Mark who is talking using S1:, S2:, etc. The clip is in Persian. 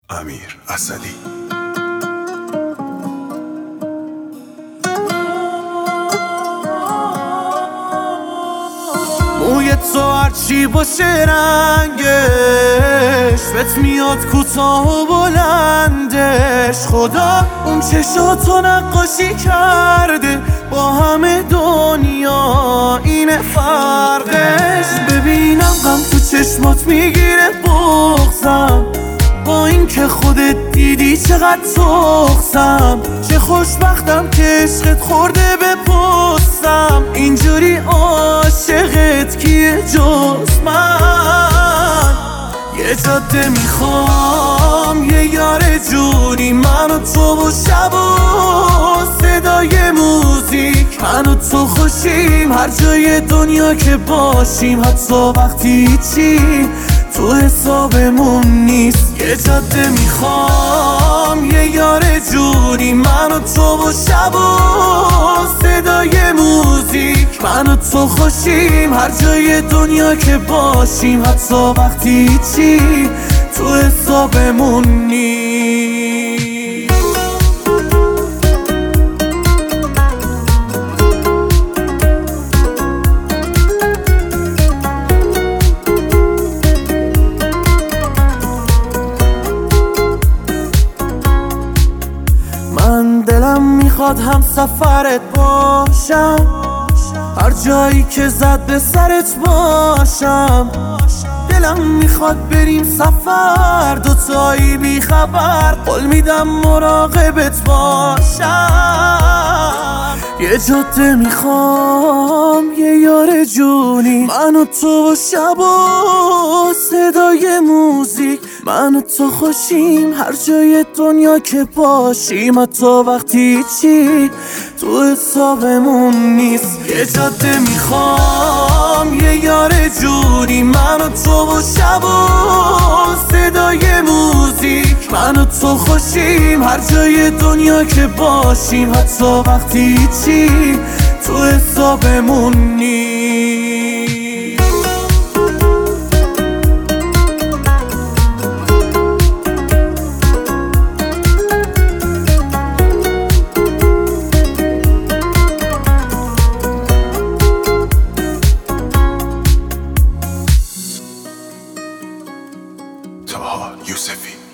S1: امیر اسدی.
S2: موی تو هرچی باشه رنگش بهت میاد کوتاه و بلندش. خدا اون چشاتو نقاشی کرده با همه دنیا، اینه فرقش. ببینم غم تو چشمات میگیره بغضم، با این که خودت دیدی چقدر تخصم. چه خوشبختم که عشقت خورده به پستم، اینجوری عاشقت کیه جز من؟ یه جاده میخوام، یه یار جونی، من و تو و شب و صدای موزیک. من و تو خوشیم هر جای دنیا که باشیم، حتی وقتی چی تو حسابمون نیست. یه جاده میخوام، یه یار جونی، من و تو و شب و صدای موزیک. من و تو خوشیم هر جای دنیا که باشیم، حتی وقتی چی تو حسابمون نیست. من دلم میخواد هم سفرت باشم، هر جایی که زد به سرت باشم. دلم میخواد بریم سفر، دوتایی بی خبر، قول میدم مراقبت باشم. یه جاده میخوام، یه یار جونی، من و تو و شب و صدای موزیک. من و تو خوشیم هر جای دنیا که باشیم، حتی وقتی چی تو حسابمون نیست. یه جاده میخوام، یه یار جونی، من و تو و شب و صدای موزیک. من و تو خوشیم هر جای دنیا که باشیم، حتی وقتی چی تو حسابمون نیست.
S1: طاها یوسفی.